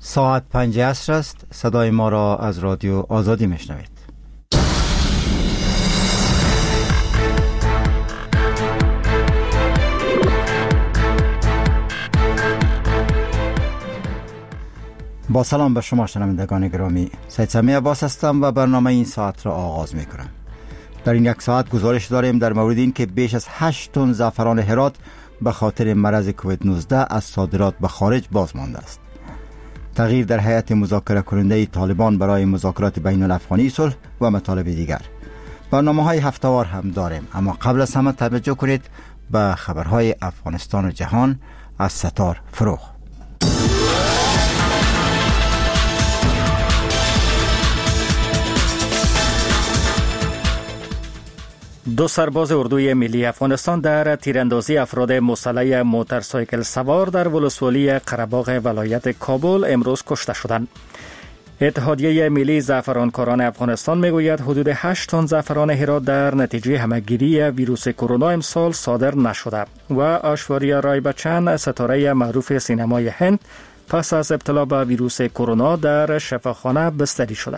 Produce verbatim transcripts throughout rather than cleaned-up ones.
ساعت پنج عصر است. صدای ما را از رادیو آزادی میشنوید. با سلام به شما شنوندگان گرامی، سید سمیع عباس هستم و برنامه این ساعت را آغاز می کنم. در این یک ساعت گزارش داریم در مورد این که بیش از هشت تن زعفران هرات به خاطر مرض کووید نوزده از صادرات به خارج باز مانده است. تغییر در هیئت مذاکره کننده طالبان برای مذاکرات بین الافغانی صلح و مطالب دیگر. برنامه های هفته‌وار هم داریم، اما قبل از همه توجه کنید به خبرهای افغانستان و جهان از ستار فروغ. دو سرباز اردوی ملی افغانستان در تیراندازی افراد مسلح موتورسایکل سوار در ولسوالی قره‌باغ ولایت کابل امروز کشته شدند. اتحادیه ملی زعفرانکاران افغانستان میگوید حدود هشت تن زعفران هرات در نتیجه همهگیری ویروس کرونا امسال صادر نشده و آشواریا رای بچن، ستاره معروف سینمای هند، پس از ابتلا به ویروس کرونا در شفاخانه بستری شده.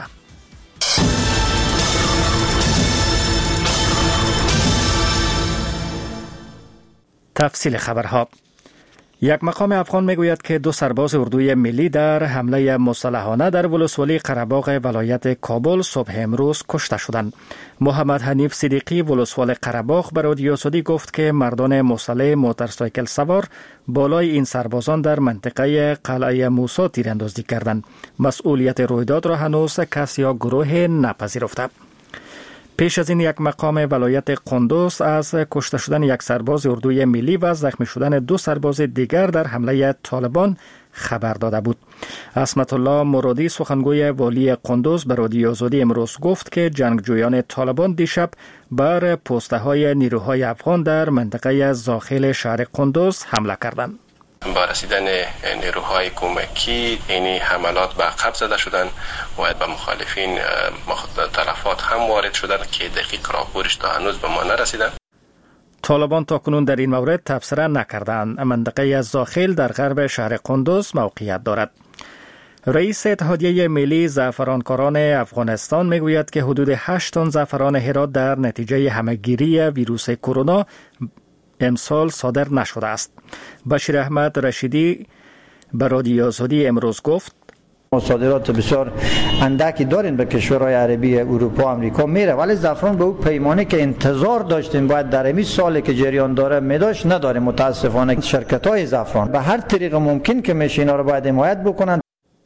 تفصیل خبرها. یک مقام افغان میگوید که دو سرباز اردوی ملی در حمله مسلحانه در ولسوالی قره‌باغ ولایت کابل صبح امروز کشته شدند. محمد حنیف صدیقی ولسوال قره‌باغ به رادیو آزادی گفت که مردان مسلح موتورسایکل سوار بالای این سربازان در منطقه قلعه موسی تیراندازی کردند. مسئولیت رویداد را هنوز کسی یا گروه نپذیرفته. پیش از این یک مقام ولایت قندوز از کشته شدن یک سرباز اردوی ملی و زخمی شدن دو سرباز دیگر در حمله طالبان خبر داده بود. عصمت الله مرادی سخنگوی والی قندوز به رادیو آزادی امروز گفت که جنگجویان طالبان دیشب بر پوسته های نیروهای افغان در منطقه زاخل شهر قندوز حمله کردند. با رسیدن نیروهای کمکی این حملات به عقب زده شدند و به مخالفین تلفات هم وارد شدند که دقیق راپورش تا هنوز به ما نرسیدند. طالبان تاکنون در این مورد تبصره نکردند. منطقه زاخل در غرب شهر قندوز موقعیت دارد. رئیس اتحادیه ملی زعفرانکاران افغانستان میگوید که حدود هشت تن زعفران هرات در نتیجه همهگیری ویروس کرونا امسال صادر نشده است. بشیر احمد رشیدی به رادیو آزادی امروز گفت صادرات بسیار اندکی داریم به کشورهای عربی، اروپا، آمریکا میره، ولی زعفران به اون پیمانه که انتظار داشتیم باید در این سالی که جریان داره میداشت نداریم. متاسفانه شرکت‌های زعفران به هر طریق ممکن که میشه اینا رو باید حمایت بکنن.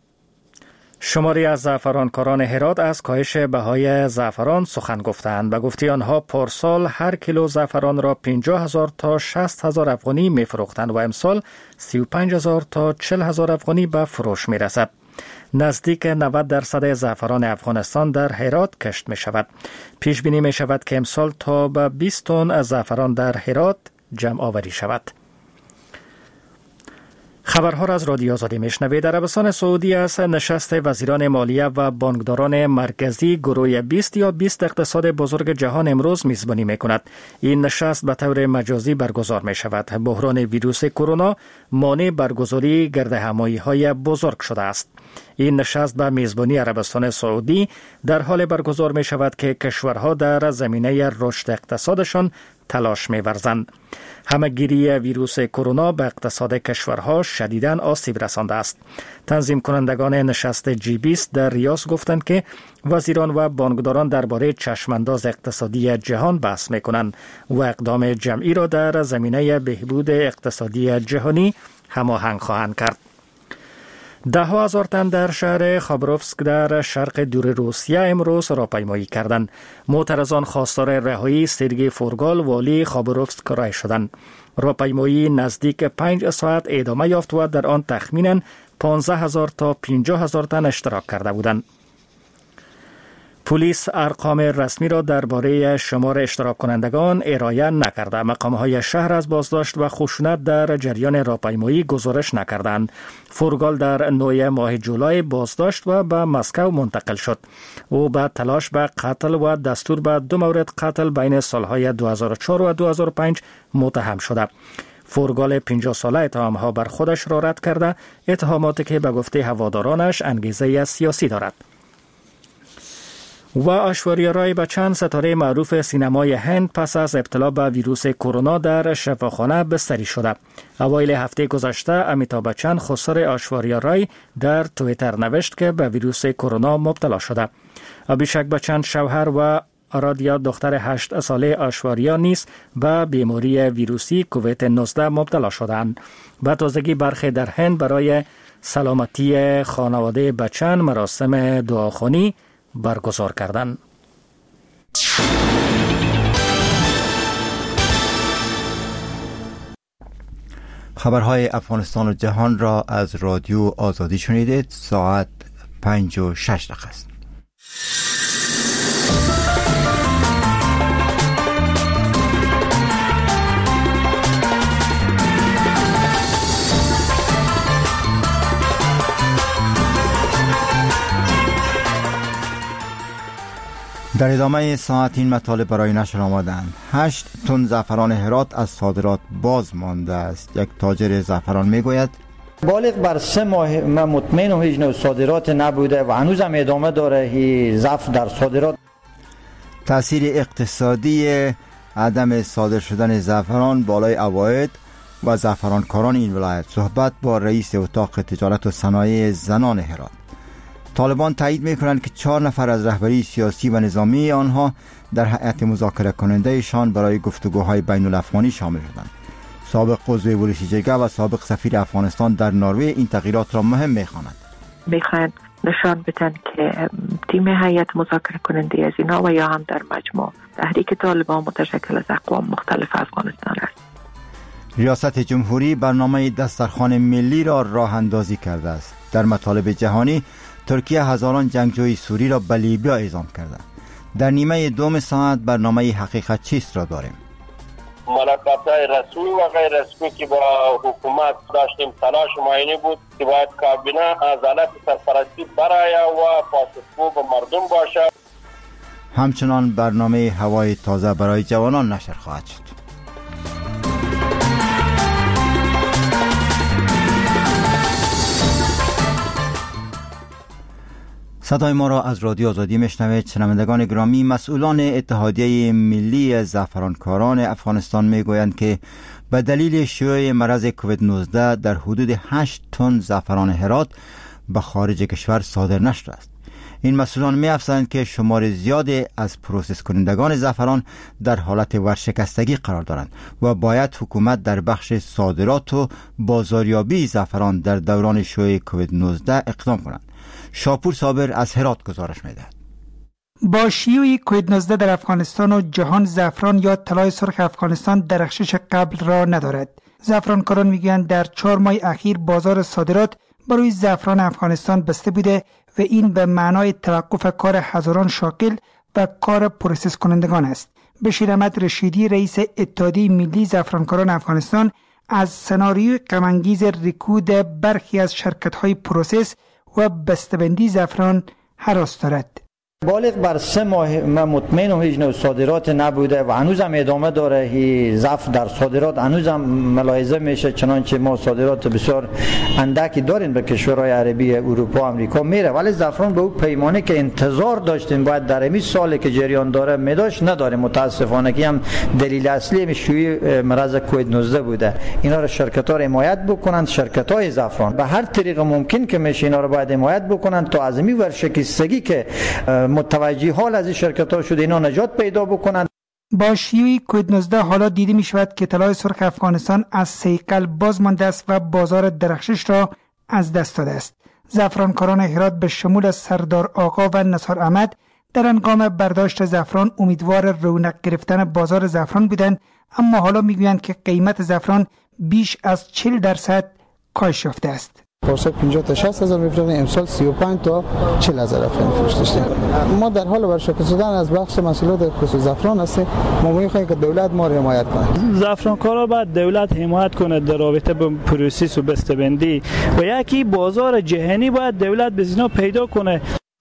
شماری از زعفرانکاران هرات از کاهش بهای زعفران سخن گفتند. به گفته آنها پارسال هر کیلو زعفران را پنجاه هزار تا شصت هزار افغانی می فروختند و امسال سی و پنج هزار تا چهل هزار افغانی به فروش می رسد. نزدیک نود درصد زعفران افغانستان در هرات کشت می شود. پیش بینی می شود که امسال تا به بیست تن از زعفران در هرات جمع آوری شود. خبرها را از رادیو آزادی میشنوید. عربستان سعودی از نشست وزیران مالیه و بانکداران مرکزی گروه بیست یا بیست اقتصاد بزرگ جهان امروز میزبانی میکند. این نشست به طور مجازی برگزار می شود. بحران ویروس کرونا مانع برگزاری گردهمایی های بزرگ شده است. این نشست به میزبانی عربستان سعودی در حال برگزار می شود که کشورها در زمینه رشد اقتصادشان تلاش می ورزند. همهگیری ویروس کرونا به اقتصاد کشورها شدیداً آسیب رسانده است. تنظیم کنندگان نشست جی بیست در ریاض گفتند که وزیران و بانکداران درباره چشمانداز اقتصادی جهان بحث می کنند و اقدام جمعی را در زمینه بهبود اقتصادی جهانی هماهنگ خواهند کرد. ده ها هزار تن در شهر خابروفسک در شرق دور روسیه امروز راهپیمایی کردند. معترضان خواستار رهایی سرگئی فورگال والی خابروفسک رای شدند. راهپیمایی نزدیک پنج ساعت ادامه یافت و در آن تخمیناً پانزده هزار تا پنجاه هزار تن اشتراک کرده بودند. پلیس ارقام رسمی را درباره شمار اشتراک کنندگان ارائه نکرده. مقام‌های شهر از بازداشت و خشونت در جریان راهپیمایی گزارش نکردند. فورگال در نوی ماه جولای بازداشت و به مسکو منتقل شد. او بعد تلاش به قتل و دستور به دو مورد قتل بین سالهای دو هزار و چهار و دو هزار و پنج متهم شده. فورگال پنجاه ساله اتهامها بر خودش را رد کرده، اتهاماتی که به گفته هوادارانش انگیزه سیاسی دارد. و ایشوریا رای بچن، ستاره معروف سینمای هند، پس از ابتلا به ویروس کرونا در شفاخانه بستری شده. اوایل هفته گذشته امیتابh بچن، خسر ایشوریا رای، در توییتر نوشت که به ویروس کرونا مبتلا شده. ابھیشک بچن شوهر و آرادیا دختر هشت ساله ایشوریا نیز به بیماری ویروسی کووید نوزده مبتلا شدند. به تازگی برخی در هند برای سلامتی خانواده بچن مراسم دعاخوانی برگزار کردند. خبرهای افغانستان و جهان را از رادیو آزادی شنیدید. ساعت پنج و شش دقیقه است. در ادامه ساعت این مطالب برای نشر آمدند. هشت تن زعفران هرات از صادرات باز مانده است. یک تاجر زعفران میگوید بالغ بر سه ماه من مطمئنم هیچ نوع صادرات نبوده و هنوز هم ادامه داره هی ضعف در صادرات. تأثیر اقتصادی عدم صادر شدن زعفران بالای عواید و زعفرانکاران این ولایت. صحبت با رئیس اتاق تجارت و صنایع زنان هرات. طالبان تایید می‌کنند که چهار نفر از رهبری سیاسی و نظامی آنها در هیئت مذاکره کننده‌شان برای گفتگوهای بین الافغانی شامل شدند. سابق عضو بولیشیجگه و سابق سفیر افغانستان در نروژ این تغییرات را مهم می‌خوانند. می‌خواهند نشان بدن که تیم هیئت مذاکره کننده از اینا و یا هم در مجموع تحریک طالبان متشکل از اقوام مختلف افغانستان است. ریاست جمهوری برنامه دسترخوان ملی را راه اندازی کرده است. در مطالب جهانی ترکیه هزاران جنگجوی سوری را به لیبیا اعزام کرده. در نیمه دوم ساعت برنامه حقیقت چیست را داریم. ملاقات‌های رسمی و غیر رسمی که با حکومت داشتیم تلاش معینی بود که باید کابینه عدالت سرپرستی برای و پاسخگو به مردم باشد. همچنان برنامه هوای تازه برای جوانان نشر خواهد شد. صدای ما را از رادیو آزادی میشنوید. شنوندگان گرامی، مسئولان اتحادیه ملی زعفرانکاران افغانستان میگویند که به دلیل شیوع مرض کووید نوزده در حدود هشت تن زعفران هرات به خارج کشور صادر نشده است. این مسئولان می‌افزایند که شمار زیادی از پروسس کنندگان زعفران در حالت ورشکستگی قرار دارند و باید حکومت در بخش صادرات و بازاریابی زعفران در دوران شیوع کووید نوزده اقدام کنند. شاپور صابر از هرات گزارش می‌دهد. با شیوع کووید نوزده در افغانستان و جهان، زعفران یا طلای سرخ افغانستان درخشش قبل را ندارد. زعفرانکاران میگویند در چهار ماه اخیر بازار صادرات برای زعفران افغانستان بسته بوده و این به معنای توقف کار هزاران شاغل و کار پروسس کنندگان است. بشیر احمد رشیدی، رئیس اتحادیه ملی زعفرانکاران افغانستان، از سناریوی غم‌انگیز رکود برخی از شرکت‌های پروسس و بسته‌بندی زعفران هراس دارد. بالغ بر سه ماه من مطمئنم هیچ نوع صادرات نبوده و هنوز هم ادامه داره هی ضعف در صادرات هنوز هم ملاحظه میشه، چنانچه ما صادرات بسیار اندکی داریم به کشورهای عربی، اروپا، آمریکا میره، ولی زعفران به اون پیمانه که انتظار داشتیم باید در این سالی که جریان داره میداشت نداره. متاسفانه که هم دلیل اصلی شیوع مرض کووید نوزده بوده. اینا رو شرکت‌ها رو حمایت بکنن، شرکت‌های زعفران به هر طریق ممکن که میشه اینا رو باید حمایت بکنن تا از این ورشکستگی که متوجه حال از این شرکت‌ها شده اینا نجات پیدا بکنند. با شیوع کووید نوزده حالا دیده می شود که طلای سرخ افغانستان از صیقل باز مانده است و بازار درخشش را از دست داده است. زعفرانکاران هرات به شمول از سردار آقا و نثار احمد در هنگام برداشت زعفران امیدوار رونق گرفتن بازار زعفران بودند، اما حالا میگویند که قیمت زعفران بیش از چهل درصد کاهش یافته است. پارسال پنجاه تا شصت هزار میفروختیم، امسال سی و پنج تا چهل هزار افغان فروختیم. ما در حال ورشکست شدن از بخش مسئولات خصوص زعفران هستیم. ما می‌خواهیم که دولت ما را حمایت کنه. زعفرانکارا باید دولت حمایت کنه در رابطه با پروسس و بسته‌بندی و یکی بازار جهانی باید دولت به اینا پیدا کنه.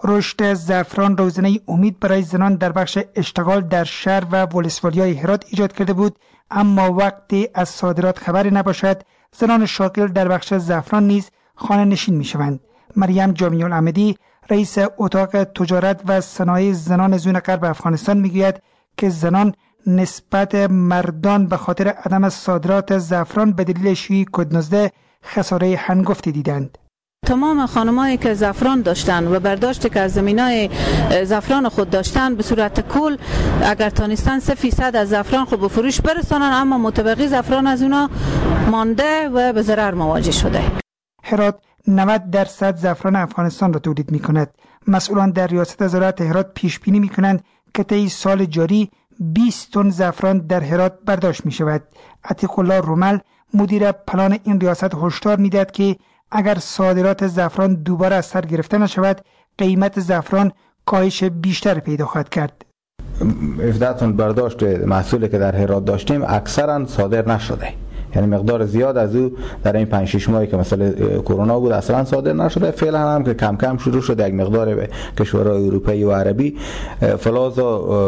رشد زعفران روزنه امید برای زنان در بخش اشتغال در شهر و ولسوالیای هرات ایجاد کرده بود، اما وقتی از صادرات خبری نباشد زنان شاغل در بخش زعفران نیز خانه نشین می شوند. مریم جامی الاحمدی رئیس اتاق تجارت و صنایع زنان زون غرب افغانستان میگوید که زنان نسبت مردان به خاطر عدم صادرات زعفران به دلیل شیوع کووید نوزده خساره هنگفتی دیدند. تمام خانمایی که زعفران داشتن و برداشتی که از زمینای زعفران خود داشتن به صورت کل اگر تانستن سه فیصد از زعفران خود به فروش برسانن، اما متبقی زعفران از اونا مانده و به ضرر مواجه شده. هرات نود درصد زعفران افغانستان را تولید می کند. مسئولان در ریاست زراعت هرات پیش بینی می کنند که طی سال جاری بیست تن زعفران در هرات برداشت می شود. عتیق الله رومل مدیر پلان این ریاست هشدار می دهد که اگر صادرات زعفران دوباره از سر گرفته نشود قیمت زعفران کاهش بیشتر پیدا خواهد کرد. هفده تن برداشت محصولی که در هرات داشتیم اکثرا صادر نشده، یعنی مقدار زیاد از او در این پنج شش ماهی که مثلا کرونا بود اصلا صادر نشده. فعلا هم که کم کم شروع شده یک مقدار به کشورهای اروپایی و عربی فلز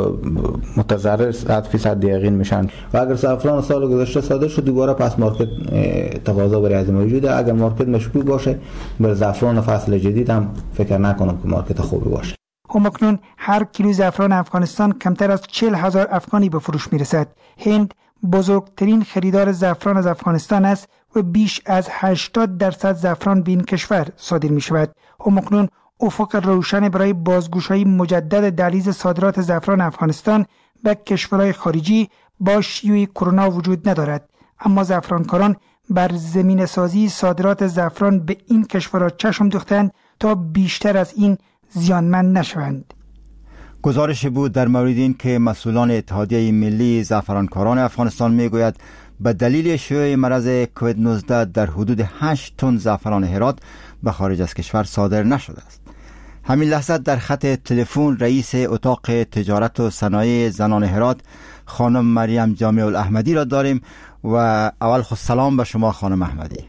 متضرر صد فیصد یقین میشن و اگر زعفران سال گذشته صادر شد دوباره پس مارکت تقاضا برای از موجوده. اگر مارکت مشکوک باشه بر زعفران فصل جدید هم فکر نکنم که مارکت خوبی باشه. همکنون هر کیلو زعفران افغانستان کمتر از چهل هزار افغانی به فروش میرسد. هند بزرگترین خریدار زعفران از افغانستان است و بیش از هشتاد درصد زعفران به این کشور صادر می شود. همکنون افق روشن برای بازگشایی مجدد دهلیز صادرات زعفران افغانستان به کشورهای خارجی با شیوع کرونا وجود ندارد، اما زعفرانکاران بر زمین سازی صادرات زعفران به این کشورها چشم دوختند تا بیشتر از این زیانمند نشوند. گزارش بود در مورد این که مسئولان اتحادیه ملی زعفرانکاران افغانستان میگوید به دلیل شیوع مرض کووید نوزده در حدود هشت تن زعفران هرات به خارج از کشور صادر نشده است. همین لحظه در خط تلفن رئیس اتاق تجارت و صنایع زنان هرات خانم مریم جامی الاحمدی را داریم و اول خود سلام به شما خانم احمدی.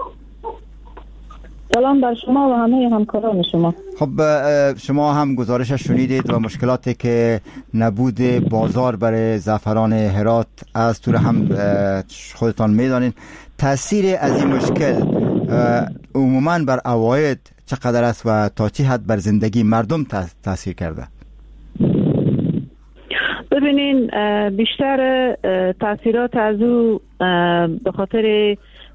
سلام بر شما و همه همکاران شما. خب شما هم گزارش شنیدید و مشکلاتی که نبود بازار برای زعفران هرات از طور هم خودتان میدانید. تاثیر از این مشکل عموماً بر عواید چقدر است و تا چه حد بر زندگی مردم تاثیر کرده؟ ببینین بیشتر تاثیرات از او به خاطر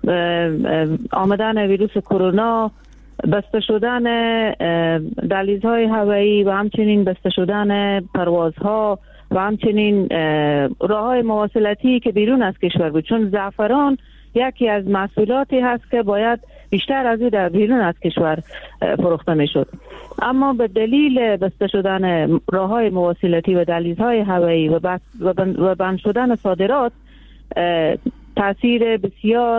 آمدن ویروس کرونا، بسته شدن دهلیزهای هوایی و همچنین بسته شدن پروازها و همچنین راههای مواصلاتی که بیرون از کشور بود، چون زعفران یکی از محصولاتی هست که باید بیشتر از او در بیرون از کشور فروخته میشد، اما به دلیل بسته شدن راههای مواصلاتی و دهلیزهای هوایی و بند شدن صادرات تاثیر بسیار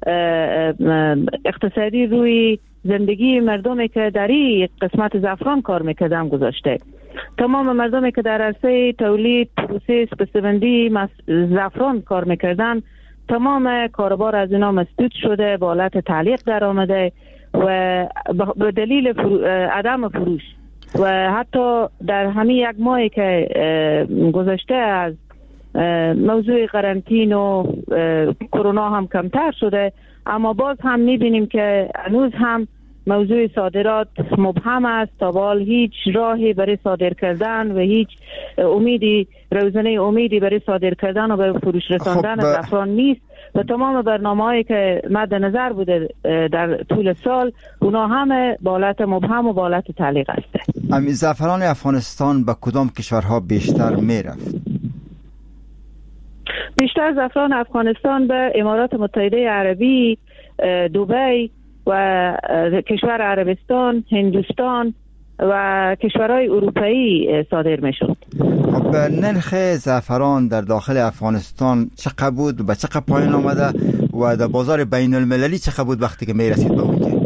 اقتصادی روی زندگی مردمی که در این قسمت زعفران کار میکردن گذاشته. تمام مردمی که در عرصه تولید، پروسس، بسته‌بندی زعفران کار میکردن تمام کاروبار از اینا مسدود شده، با حالت تعلیق در آمده و به دلیل فرو... عدم فروش و حتی در همین یک ماهی که گذشته از موضوع قرنطینه و کرونا هم کمتر شده، اما باز هم میبینیم که هنوز هم موضوع صادرات مبهم است. تا به حال هیچ راهی برای صادر کردن و هیچ امیدی روزنه امیدی برای صادر کردن و برای فروش رساندن خب زعفران نیست و تمام برنامه‌هایی که مد نظر بوده در طول سال اونا همه با حالت مبهم و با حالت تعلیق است. امی زعفران افغانستان به کدام کشورها بیشتر میرفت؟ بیشتر زعفران افغانستان به امارات متحده عربی، دبی و کشور عربستان، هندوستان و کشورهای اروپایی صادر میشد. خب نرخ زعفران در داخل افغانستان چقدر بود، به چقدر پایین آمده و در بازار بین المللی چقدر بود وقتی که میرسید به اونجا؟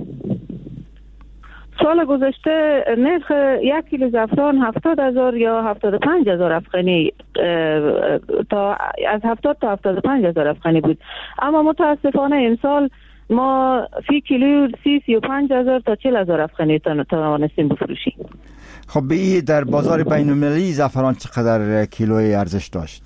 سال گذشته نرخ یک کیلو زعفران هفتاد هزار یا هفتاد و پنج هزار افغانی تا از هفتاد تا هفتاد و پنج هزار افغانی بود، اما متاسفانه این سال ما فی کیلو سی سی و پنج هزار تا چهل هزار افغانی توانستیم بفروشیم. خب به در بازار بین المللی زعفران چقدر کیلوی ارزش داشت؟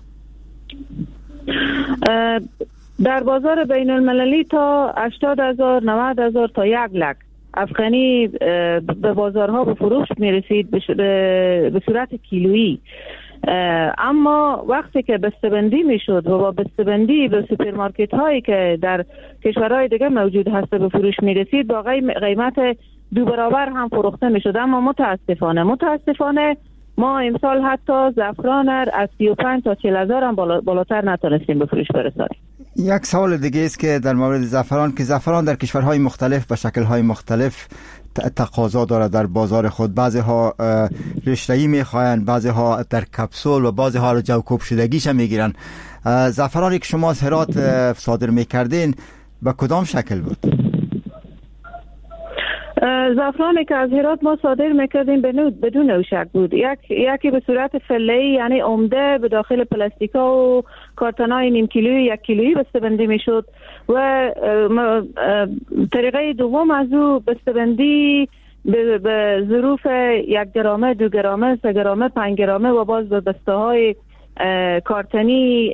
در بازار بین المللی تا هشتاد هزار نود هزار تا یک لک افغانی به بازارها به فروش می رسید به صورت کیلویی. اما وقتی که بسته‌بندی می شد و با بسته‌بندی به سوپرمارکت هایی که در کشورهای دیگه موجود هست به فروش می رسید با قیمت دو برابر هم فروخته می شد. اما متاسفانه متاسفانه ما امسال حتی زعفران از سی و پنج تا چهل هزار هم بالا بالاتر نتونستیم به فروش برسانیم. یک سوال دیگه است که در مورد زعفران که زعفران در کشورهای مختلف به شکل‌های مختلف تقاضا دارد در بازار خود. بعضی ها رشته‌ای می‌خواهند، بعضی ها در کپسول و بعضی ها رو جوکوب شدگیش هم می‌گیرن. زعفرانی که شما از هرات صادر می‌کردین به کدام شکل بود؟ زعفرانی که از هرات ما صادر میکردیم بدون نوشک بود. یک یکی به صورت فله‌ای یعنی عمده به داخل پلاستیکا و کارتونای نیم کیلویی یک کیلویی بسته‌بندی میشد و طریقه دوم از او بسته‌بندی به ظروف یک گرامه، دو گرامه، سه گرامه، پنج گرامه و باز به بسته های کارتنی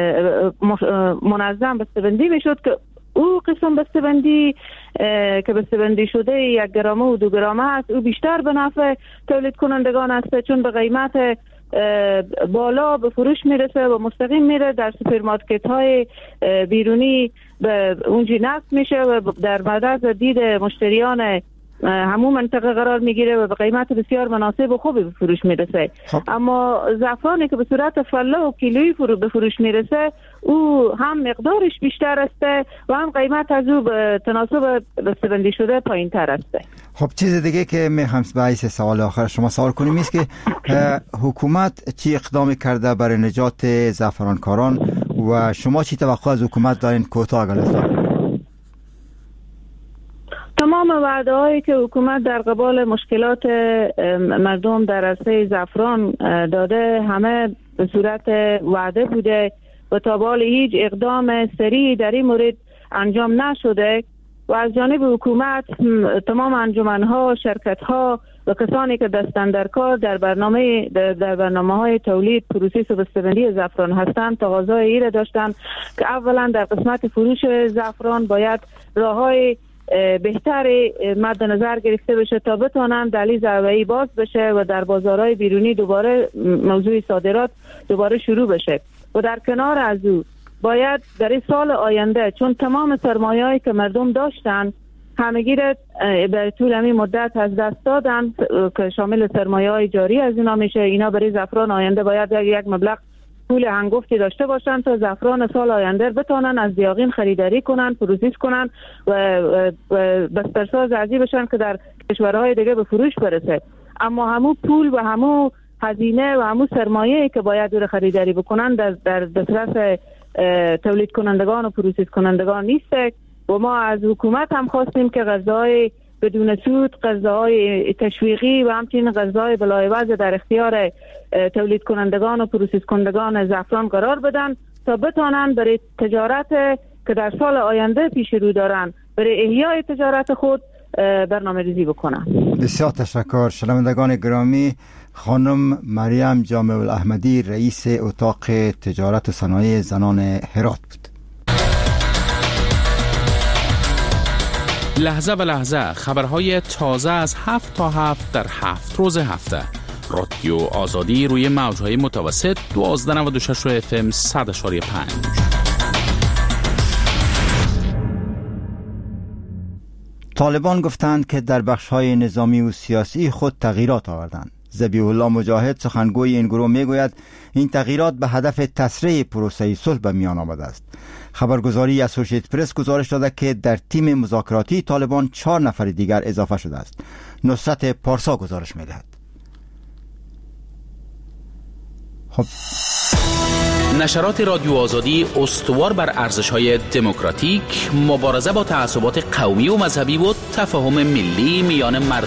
منظم بسته‌بندی میشد که او قسم بسته‌بندی که بسته‌بندی شده یک گرامه و دو گرامه است، او بیشتر به نفع تولید کنندگان است چون به قیمت بالا به فروش میرسه و مستقیم میره در سوپرمارکت های بیرونی به اونجا نصب میشه و در معرض دید مشتریان همون منطقه قرار میگیره و به قیمت بسیار مناسب و خوبی به فروش میرسه. خب. اما زعفرانی که به صورت فله و کیلویی فرو به فروش میرسه او هم مقدارش بیشتر است و هم قیمت از او به تناسب بسته‌بندی شده پایین تر است. خب چیز دیگه که میخوام باعث سوال آخر شما سوال کنیم است که حکومت چی اقدام کرده برای نجات زعفرانکاران و شما چی توقع از حکومت دارین کوتاه گلستان؟ تمام وعده هایی که حکومت در قبال مشکلات مردم در عرصه زعفران داده همه به صورت وعده بوده و تا به حال هیچ اقدام سریع در این مورد انجام نشده و از جانب حکومت تمام انجمنها، شرکتها و کسانی که دستن در کار در برنامه در برنامه‌های تولید، پروسس و بسته‌بندی زعفران هستند تقاضای این را داشتند که اولا در قسمت فروش زعفران باید راههای بهتر مد نظر گرفته بشه تا بتونن دهلیز هوایی باز بشه و در بازارهای بیرونی دوباره موضوع صادرات دوباره شروع بشه و در کنار از او باید در این سال آینده چون تمام سرمایه‌ای که مردم داشتن همگی را به طول این مدت از دست دادن که شامل سرمایه‌های جاری از اینا میشه، اینا برای زعفران آینده باید یک مبلغ پول هنگفتی داشته باشن تا زعفران سال آینده بتونن از دیاغین خریداری کنن، پروسس کنن و بسترساز ازی بشن که در کشورهای دیگه به فروش برسه. اما همو پول و همو هزینه و همو سرمایه‌ای که باید رو خریداری بکنن در در دسترس تولید کنندگان و پروسس کنندگان نیسته و ما از حکومت هم خواستیم که غذای بدون سود، غذاهای تشویقی و همچنین غذای بلایوز در اختیار تولید کنندگان و پروسس کنندگان زعفران قرار بدن تا بتانن برای تجارت که در سال آینده پیش رو دارن برای احیای تجارت خود برنامه ریزی بکنن. بسیار تشکر. شنوندگان گرامی، خانم مریم جامع الاحمدی رئیس اتاق تجارت و صنایع زنان هرات بود. لحظه به لحظه خبرهای تازه از هفت تا هفت در هفت روز هفته. رادیو آزادی روی موجهای متوسط دوازده نود و شش اف ام صد اشاری پنج. طالبان گفتند که در بخش‌های نظامی و سیاسی خود تغییرات آوردند. ذبیح الله مجاهد سخنگوی این گروه میگوید این تغییرات به هدف تسریع پروسه صلح به میان آمده است. خبرگزاری اسوشییتد پرس گزارش داده که در تیم مذاکراتی طالبان چهار نفر دیگر اضافه شده است. نصرت پارسا گزارش میدهد. خب نشرات رادیو آزادی استوار بر ارزش‌های دموکراتیک، مبارزه با تعصبات قومی و مذهبی و تفاهم ملی میان مردم.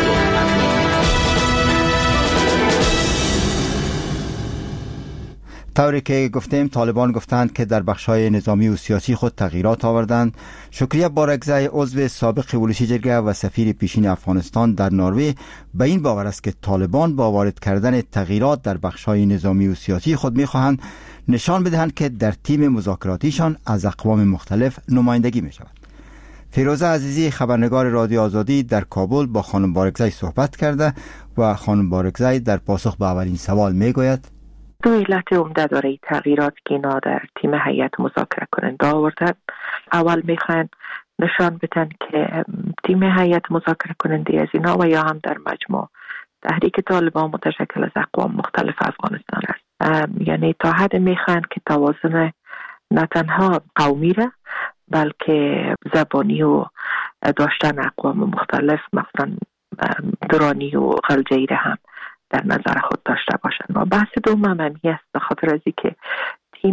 مردم. طوری که گفتیم طالبان گفتند که در بخش‌های نظامی و سیاسی خود تغییرات آوردند. شکریه بارگزای عضو سابق ولسی جرگه و سفیر پیشین افغانستان در نروژ به این باور است که طالبان با وارد کردن تغییرات در بخش‌های نظامی و سیاسی خود می‌خواهند نشان بدهند که در تیم مذاکراتیشان از اقوام مختلف نمایندگی می‌شود. فیروزه عزیزی خبرنگار رادیو آزادی در کابل با خانم بارگزای صحبت کرده و خانم بارگزای در پاسخ به اولین سوال میگوید دو علت عمده داره تغییرات که اینا در تیم هیئت مذاکره کننده آوردن. اول میخوان نشان بدن که تیم هیئت مذاکره کننده از اینا و یا هم در مجموع تحریک طالبان متشکل از اقوام مختلف افغانستان است. یعنی تا حد میخوان که توازن نه تنها قومی را بلکه زبانی و داشتن اقوام مختلف مثلا درانی و غلجه‌ای را هم در نظر خود داشته باشند. و بحث دوم همی است به خاطر از که تیم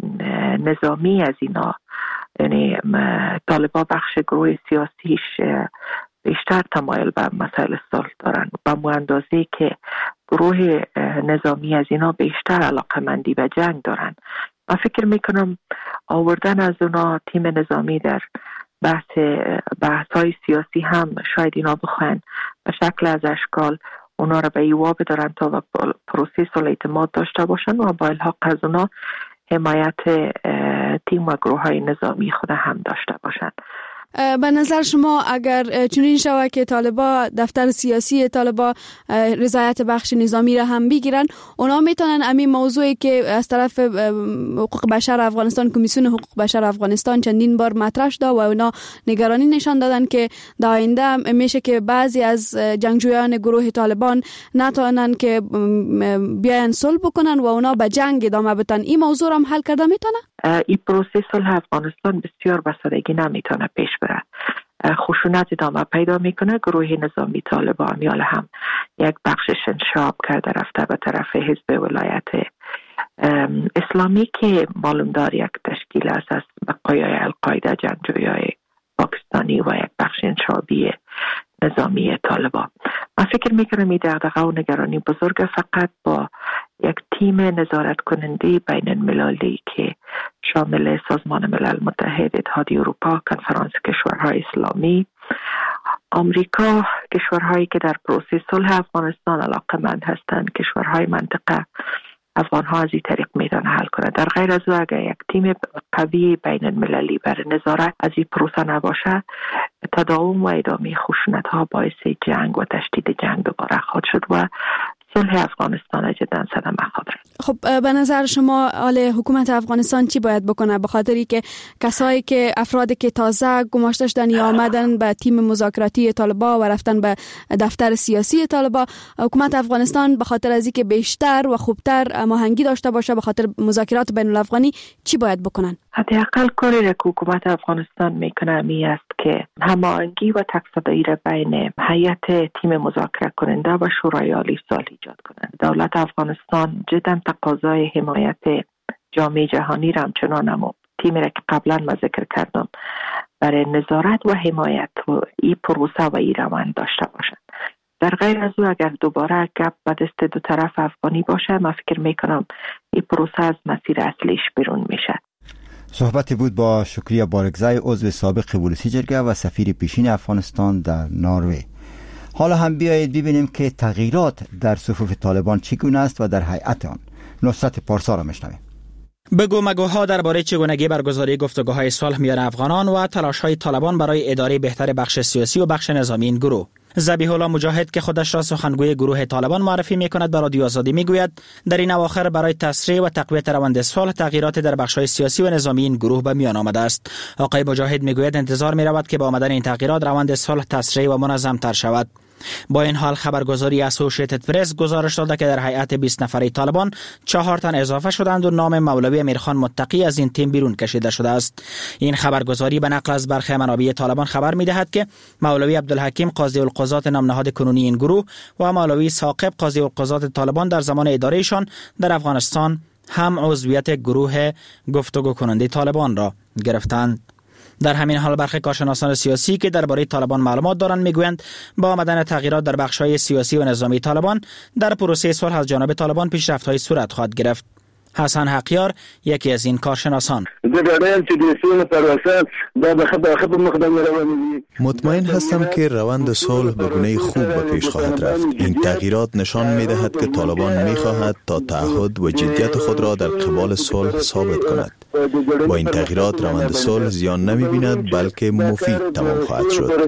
نظامی از اینا یعنی طالبان بخش گروه سیاسیش بیشتر تمایل به مسائل صلح دارن و به اندازه که گروه نظامی از اینا بیشتر علاقه‌مندی به جنگ دارن. من فکر میکنم آوردن از اونا تیم نظامی در بحث بحث‌های سیاسی هم شاید اینا بخواین به شکل از اشکال اونا را به ایوا بدارن تا و پروسه صلح اعتماد داشته باشن و با الحاق از اونا حمایت تیم و گروه های نظامی خود هم داشته باشن. به نظر شما اگر چنین شود که طالبا دفتر سیاسی طالبا رضایت بخش نظامی را هم بگیرن، اونا میتونن همین موضوعی که از طرف حقوق بشر افغانستان، کمیسیون حقوق بشر افغانستان چندین بار مطرح شده و اونا نگرانی نشان دادن که در آینده میشه که بعضی از جنگجویان گروه طالبان نتونن که بیاین صلح بکنن و اونا به جنگ ادامه بدن. این موضوع را هم حل کرده میتونه؟ این پروسه صلح افغانستان بسیار به سادگی نمیتونه پیش بره. خشونت ادامه پیدا میکنه. گروه نظامی طالبان میال هم یک بخشش انشاب کرده رفته به طرف حزب ولایت اسلامی که معلوم دار یک تشکیل است از بقایای القاعده، جنگجویای پاکستانی و یک بخش انشابی نظامی طالبان. من فکر میکنم این دغدغه و نگرانی بزرگ فقط با یک تیم نظارت کننده بین المللی که شامل سازمان ملل متحد، اتحادیه اروپا، کنفرانس کشورهای اسلامی، آمریکا، کشورهایی که در پروسه صلح افغانستان علاقه‌مند هستند، کشورهای منطقه، افغانها از این طریق میتونه حل کنه. در غیر از او اگر یک تیم قوی بین المللی بر نظارت از این پروسه نباشه، تداوم و ادامه خشونت ها باعث جنگ و تشدید جنگ دوباره خواهد شد و صلح افغانستان جدا صدمه خواهد. خب به نظر شما حال حکومت افغانستان چی باید بکنه؟ به خاطری که کسایی که افرادی که تازه گماشته شدن یا آمدن به تیم مذاکراتی طالبان و رفتن به دفتر سیاسی طالبان، حکومت افغانستان به خاطر از اینکه بیشتر و خوبتر هماهنگی داشته باشه به خاطر مذاکرات بین الافغانی چی باید بکنن؟ حداقل کاری را که حکومت افغانستان میکنه می است که هماهنگی و تک‌صدایی را بین هیئت تیم مذاکره کننده و شورای عالی صلح ایجاد کنند. دولت افغانستان جدا تقاضای حمایت جامعه جهانی را همچنان هم تیمی را که قبلا من ذکر کردم برای نظارت و حمایت و این پروسه و این روند داشته باشند. در غیر از او اگر دوباره گپ به دست دو طرف افغانی باشه، من فکر میکنم این پروسه از مسیر اصلیش بیرون میشه. صحبتی بود با شکریه بارگزای عضو سابق ولسی جرگه و سفیر پیشین افغانستان در نروژ. حالا هم بیایید ببینیم که تغییرات در صفوف طالبان چگونه است و در هیئت آن. نصرت پارسا را میشنویم. بگو مگوها درباره چگونگی برگزاری گفتگوهای صلح میان افغانان و تلاش‌های طالبان برای اداره بهتر بخش سیاسی و بخش نظامی این گروه. ذبیح الله مجاهد که خودش را سخنگوی گروه طالبان معرفی می‌کند به رادیو آزادی میگوید در این اواخر برای تسریع و تقویت روند صلح تغییرات در بخش‌های سیاسی و نظامی این گروه به میان آمده است. آقای مجاهد میگوید انتظار می‌رود که با آمدن این تغییرات روند صلح تسریع و منظم‌تر شود. با این حال خبرگزاری اسوسییتد پرس گزارش داده که در هیئت بیست نفره طالبان چهار تن اضافه شدند و نام مولوی امیرخان متقی از این تیم بیرون کشیده شده است. این خبرگزاری به نقل از برخی منابع طالبان خبر می‌دهد که مولوی عبدالحکیم قاضی القضات نام نهاد کنونی این گروه و مولوی ثاقب قاضی القضات طالبان در زمان ادارهشان در افغانستان هم عضویت گروه گفتگو کننده طالبان را گرفتند. در همین حال برخی کارشناسان سیاسی که درباره طالبان معلومات دارند میگویند با آمدن تغییرات در بخش‌های سیاسی و نظامی طالبان در پروسه صلح از جانب طالبان پیشرفت‌های صورت خواهد گرفت. حسن حقیار یکی از این کارشناسان: مطمئن هستم که روند صلح به گونه خوب به پیش خواهد رفت. این تغییرات نشان می دهد که طالبان می خواهد تا تعهد و جدیت خود را در قبال صلح ثابت کند. با این تغییرات روند صلح زیان نمی بیند بلکه مفید تمام خواهد شد.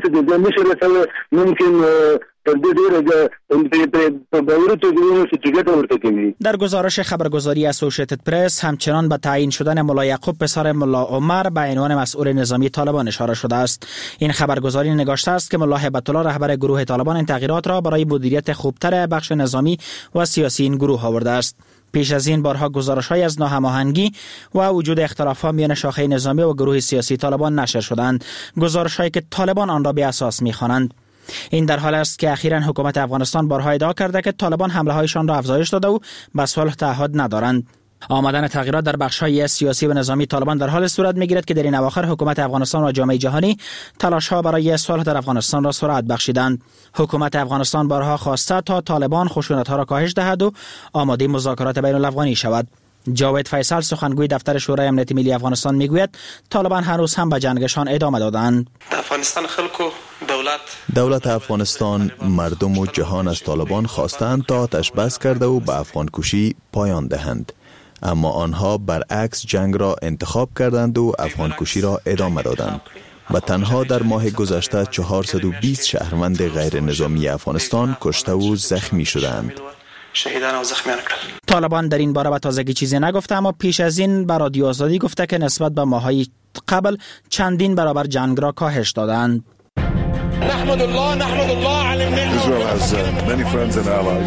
در گزارش خبرگزاری اسوشیتد پرس همچنان به تعیین شدن ملا یعقوب پسر ملا عمر به عنوان مسئول نظامی طالبان اشاره شده است. این خبرگزاری نگاشته است که ملا هیبت الله رهبر گروه طالبان این تغییرات را برای مدیریت خوبتر بخش نظامی و سیاسی این گروه آورده است. پیش از این بارها گزارش‌های از ناهماهنگی و وجود اختلافات میان شاخه نظامی و گروه سیاسی طالبان نشر شدند، گزارش‌هایی که طالبان آن را بی اساس می‌خوانند. این در حال است که اخیراً حکومت افغانستان بارها ادعا کرده که طالبان حمله‌هایشان را افزایش داده و به صلح تعهد ندارند. آمدن تغییرات در بخش‌های سیاسی و نظامی طالبان در حال صورت می‌گیرد که در این اواخر حکومت افغانستان و جامعه جهانی تلاش‌ها برای صلح در افغانستان را سرعت بخشیدند. حکومت افغانستان بارها خواسته تا طالبان خشونت‌ها را کاهش دهد و آماده مذاکرات بین الافغانی شود. جاوید فیصل سخنگوی دفتر شورای امنیت ملی افغانستان میگوید طالبان هنوز هم به جنگشان ادامه دادند. افغانستان خلکو دولت دولت افغانستان، مردم و جهان از طالبان خواستند تا آتش بس کرده و به افغان کشی پایان دهند، اما آنها برعکس جنگ را انتخاب کردند و افغان کشی را ادامه دادند و تنها در ماه گذشته چهارصد و بیست شهروند غیر نظامی افغانستان کشته و زخمی شدند. شهیدان و زخمیان کرد. طالبان در این باره به تازگی چیزی نگفته، اما پیش از این به رادیو آزادی گفته که نسبت به ماه‌های قبل چندین برابر جنگ را کاهش دادند. نحمد الله نحمد الله علی النعمة. Israel has uh, many friends and allies.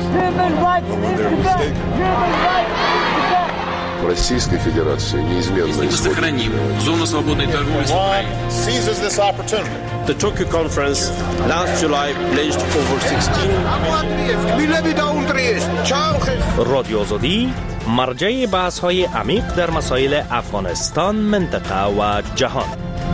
Российской Федерации неизменно сохраним зону свободной торговли с Украиной. Seizes this opportunity. The Tokyo conference last July pledged over sixteen. رادیو آزادی مرجع بحث‌های عمیق در مسائل افغانستان، منطقه و جهان.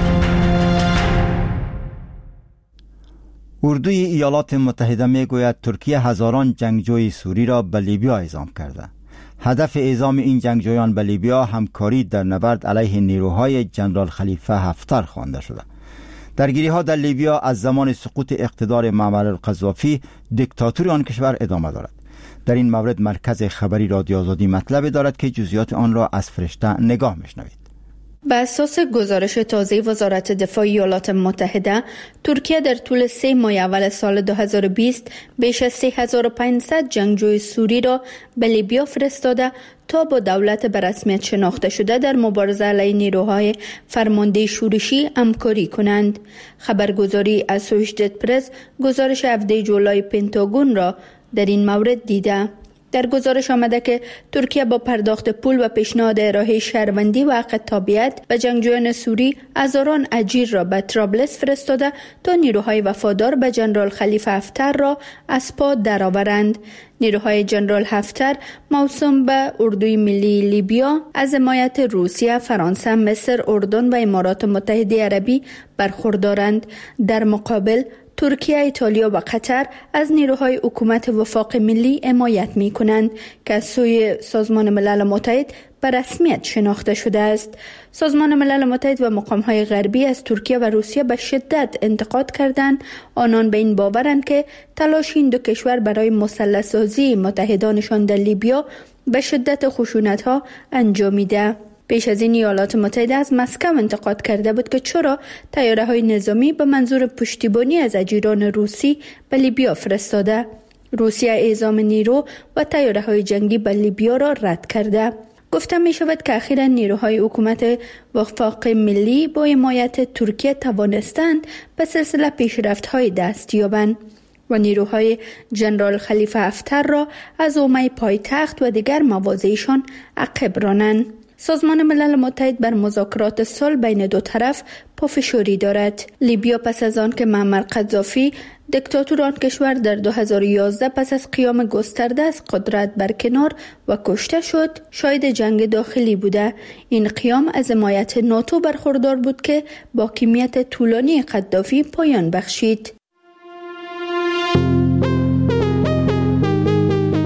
اردوی ایالات متحده میگوید ترکیه هزاران جنگجوی سوری را به لیبیا اعزام کرده. هدف اعزام این جنگجویان به لیبیا همکاری در نبرد علیه نیروهای جنرال خلیفه حفتر خوانده شده. درگیری ها در لیبیا از زمان سقوط اقتدار معمر القذافی دیکتاتوری آن کشور ادامه دارد. در این مورد مرکز خبری رادیو آزادی مطلب دارد که جزئیات آن را از فرشته نگاه میشنوید. بر اساس گزارش تازه وزارت دفاع ایالات متحده، ترکیه در طول سه ماه اول سال دو هزار و بیست بیش از سه هزار و پانصد جنگجوی سوری را به لیبیا فرستاده تا با دولت به رسمیت شناخته شده در مبارزه علیه نیروهای فرمانده شورشی همکاری کنند. خبرگزاری اسوشیتد پرس گزارش هفده جولای پنتاگون را در این مورد دیده. در گزارش آمده که ترکیه با پرداخت پول و پیشنهاد ارائه شهروندی و حق تابعیت به جنگجویان سوری هزاران اجیر را به طرابلس فرستاده تا نیروهای وفادار به جنرال خلیفه حفتر را از پا درآورند. نیروهای جنرال حفتر موسوم به اردوی ملی لیبیا از حمایت روسیه، فرانسه، مصر، اردن و امارات متحده عربی برخوردارند. در مقابل ترکیه، ایتالیا و قطر از نیروهای حکومت وفاق ملی حمایت می کنند که از سوی سازمان ملل متحد به رسمیت شناخته شده است. سازمان ملل متحد و مقام‌های غربی از ترکیه و روسیه به شدت انتقاد کردند. آنان به این باورند که تلاش این دو کشور برای مسلح‌سازی متحدانشان در لیبیا به شدت خشونت‌ها انجامیده. پیش از این ایالات متحده از مسکو انتقاد کرده بود که چرا طیاره‌های نظامی به منظور پشتیبانی از اجیران روسی به لیبیا فرستاده. روسیه اعزام نیرو و طیاره‌های جنگی به لیبیا را رد کرده. گفته می شود که اخیراً نیروهای حکومت وفاق ملی با حمایت ترکیه توانستند به سلسله پیشرفت‌های دست یابند و نیروهای جنرال خلیفه حفتر را از حومه پایتخت و دیگر مواضعشان عقب رانند. سازمان ملل متحد بر مذاکرات صلح بین دو طرف پافشاری دارد. لیبیا پس از آن که معمر قذافی دیکتاتور آن کشور در دو هزار و یازده پس از قیام گسترده از قدرت برکنار و کشته شد، شاهد جنگ داخلی بوده. این قیام از حمایت ناتو برخوردار بود که با حاکمیت طولانی قذافی پایان بخشید.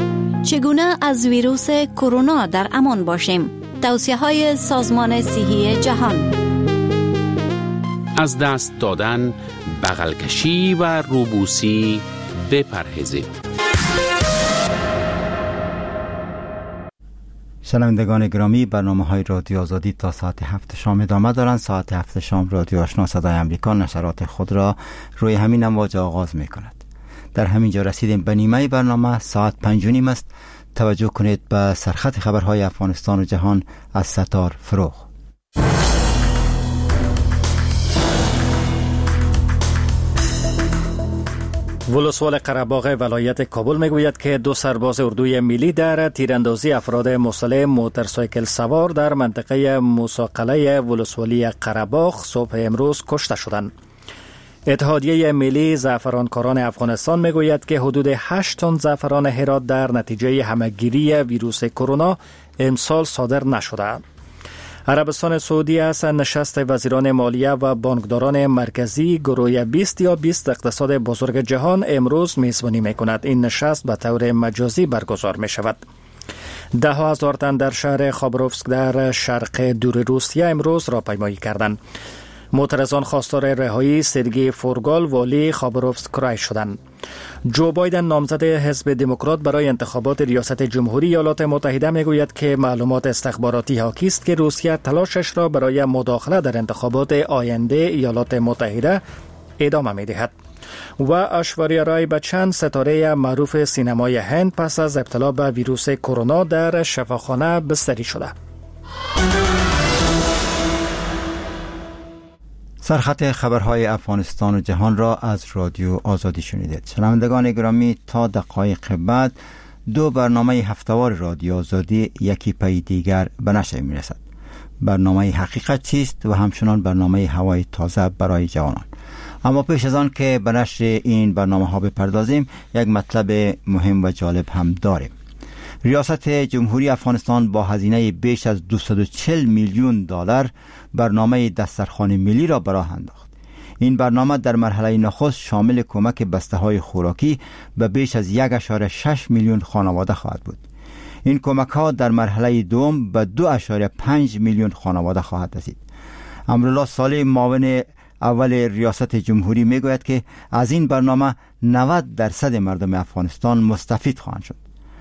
چگونه از ویروس کرونا در امان باشیم؟ توصیه‌های سازمان صحی جهان. از دست دادن، بغل کشی و روبوسی بپرهیزید. شنوندگان گرامی، برنامه های رادیو آزادی تا ساعت هفت شام ادامه دارند. ساعت هفت شام رادیو آشنا صدای امریکا نشرات خود را روی همین امواج آغاز می کند. در همین جا رسیدیم به نیمه برنامه. ساعت پنج و نیم است. توجه کنید به سرخط خبرهای افغانستان و جهان از ستار فروغ. ولسوال قره‌باغ ولایت کابل میگوید که دو سرباز اردوی ملی در تیراندازی افراد مسلح موتورسایکل سوار در منطقه موساقله ولسوالی قره‌باغ صبح امروز کشته شدند. اتحادیه ملی زعفرانکاران افغانستان میگوید که حدود هشت تن زعفران هرات در نتیجه همه‌گیری ویروس کرونا امسال صادر نشده. عربستان سعودی از نشست وزیران مالیه و بانکداران مرکزی گروه بیست یا بیست اقتصاد بزرگ جهان امروز میزبانی میکند. این نشست به طور مجازی برگزار می شود. ده ها هزار تن در شهر خابروفسک در شرق دور روسیه امروز راهپیمایی کردند. معترضان خواستار رهایی سرگئی فورگال والی خابروفسک کرای شدند. جو بایدن نامزد حزب دموکرات برای انتخابات ریاست جمهوری ایالات متحده میگوید که معلومات استخباراتی حاکی است که روسیه تلاشش را برای مداخله در انتخابات آینده ایالات متحده ادامه میدهد. و ایشوریا رای بچن ستاره معروف سینمای هند پس از ابتلا به ویروس کرونا در شفاخانه بستری شده. سرخط خبرهای افغانستان و جهان را از رادیو آزادی شنیدید. شنوندگان گرامی، تا دقایق بعد دو برنامه هفته‌وار رادیو آزادی یکی پی دیگر به نشر می‌رسد. برنامه حقیقت چیست و همچنان برنامه هوای تازه برای جوانان. اما پیش از آن که به نشر این برنامه‌ها بپردازیم، یک مطلب مهم و جالب هم داریم. ریاست جمهوری افغانستان با هزینه بیش از دویست و چهل میلیون دلار برنامه دسترخوان ملی را به راه انداخت. این برنامه در مرحله نخست شامل کمک بسته‌های خوراکی به بیش از یک و شش میلیون خانواده خواهد بود. این کمک ها در مرحله دوم به دو و پنج میلیون خانواده خواهد رسید. امرالله صالح، معاون اول ریاست جمهوری، میگوید که از این برنامه نود درصد مردم افغانستان مستفید خواهند شد.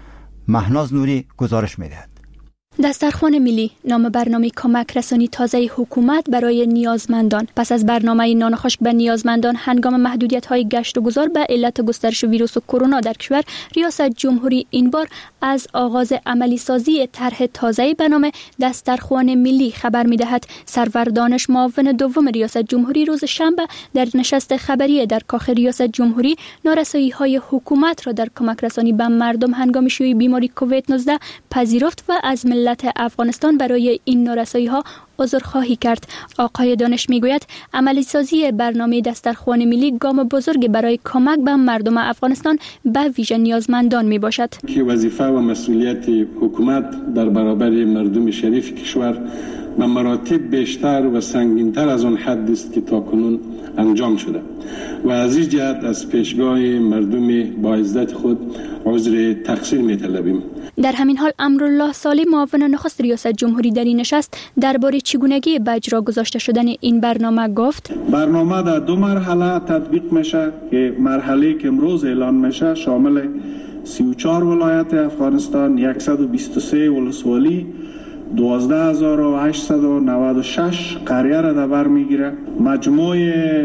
مهناز نوری گزارش می‌دهد. دسترخوان ملی نام برنامه کمک رسانی تازه حکومت برای نیازمندان پس از برنامه نان خشک به نیازمندان هنگام محدودیت‌های گشت و گذار به علت گسترش ویروس کرونا در کشور، ریاست جمهوری این بار از آغاز عملی سازی طرح تازه به نام دسترخوان ملی خبر می‌دهد. سرور دانش، معاون دوم ریاست جمهوری، روز شنبه در نشست خبری در کاخ ریاست جمهوری نارسایی‌های حکومت را در کمک رسانی به مردم هنگام شیوع بیماری کووید نوزده پذیرفت و از ملت افغانستان برای این نارسایی ها عذرخواهی کرد. آقای دانش میگوید عملی سازی برنامه دسترخوان ملی گام بزرگی برای کمک به مردم افغانستان به ویژه نیازمندان می باشد. که وظیفه و مسئولیت حکومت در برابر مردم شریف کشور به مراتب بیشتر و سنگین‌تر از آن حد است که تاکنون انجام شده و از این جهت از پیشگاه مردم با عزت خود عذر تقصیر می‌طلبیم. در همین حال امرالله صالح، معاون نخست ریاست جمهوری، در این نشست درباره چگونگی به اجرا گذاشته شدن این برنامه گفت: برنامه در دو مرحله تطبیق میشه که مرحله که امروز اعلان میشه شامل سی و چهار ولایت افغانستان، صد و بیست و سه ولسوالی، دوازده هزار و هشتصد و نود و شش قریه را در بر میگیره. مجموع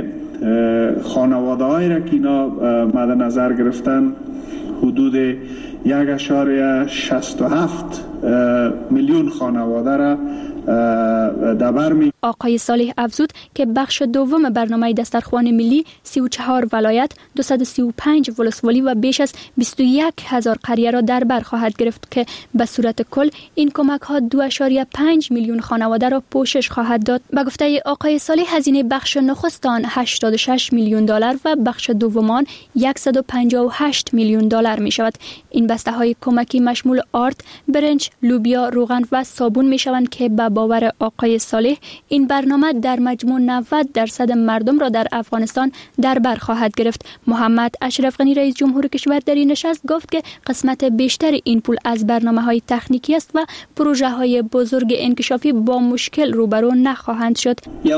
خانواده هایی را که اینا مد نظر گرفتن حدود یک اشاره شصت و هفت میلیون خانواده را در بر می. آقای صالح افزود که بخش دوم برنامه دسترخوان ملی سی و چهار ولایت، دویست و سی و پنج ولسوالی و بیش از بیست و یک هزار قریه را در بر خواهد گرفت که به صورت کل این کمک ها دو اشاره پنج میلیون خانواده را پوشش خواهد داد. به گفته آقای صالح هزینه بخش نخست آن هشتاد و شش میلیون دلار و بخش دوم آن صد و پنجاه و هشت میلیون دلار می شود. این بسته های کمکی مشمول آرد، برنج، لوبیا، روغن و صابون می شوند که به باور آقای صالح این برنامه در مجموع نود درصد مردم را در افغانستان در بر خواهد گرفت. محمد اشرف غنی رئیس جمهور کشور در این نشست گفت که قسمت بیشتر این پول از برنامه‌های تکنیکی است و پروژه‌های بزرگ انکشافی با مشکل روبرو نخواهند شد.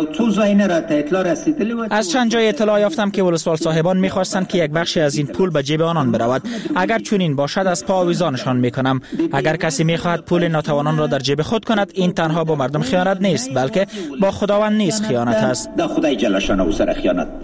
از چند جای اطلاع یافتم که ولسوال صاحبان می‌خواستند که یک بخشی از این پول به جیب آنان برود. اگر چنین باشد از پا آویزانشان می‌کنم. اگر کسی می‌خواهد پول ناتوانان را در جیب خود کند، این تنها با مردم خیانت نیست، بلکه با خداوند نیز خیانت است.